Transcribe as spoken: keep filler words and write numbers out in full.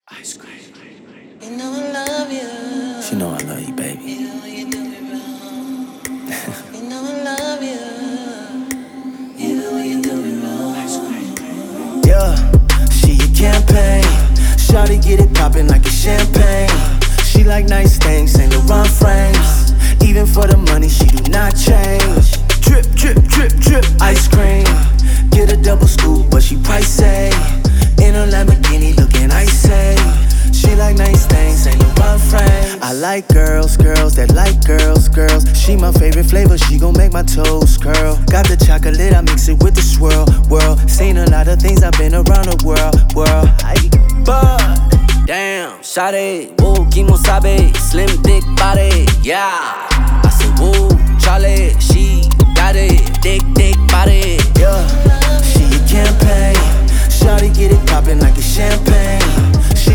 Ice cream. You know I love you. She know I love you, baby. You know you do me wrong. You know I love you. You know you do me wrong. Ice cream. Yeah, she a campaign. Shawty get it poppin' like it's champagne. She like nice things, Saint Laurent frames. Even for the money, she do not change. Drip, drip, drip, drip, ice cream. Get a double scoop, but she pricey. In a Lamborghini, looking icy. She like nice things, Saint Laurent frames. I like girls, girls that like girls, girls. She my favorite flavor, she gon' make my toes curl. Got the chocolate, I mix it with the swirl, whirl. Seen a lot of things, I've been around the world, world. But damn, shawty, woo, Kimo sabe, slim, thick body, yeah. I said, woo, Charlie, she got it, thick, thick body, yeah. She a campaign, shawty get it poppin' like it's champagne.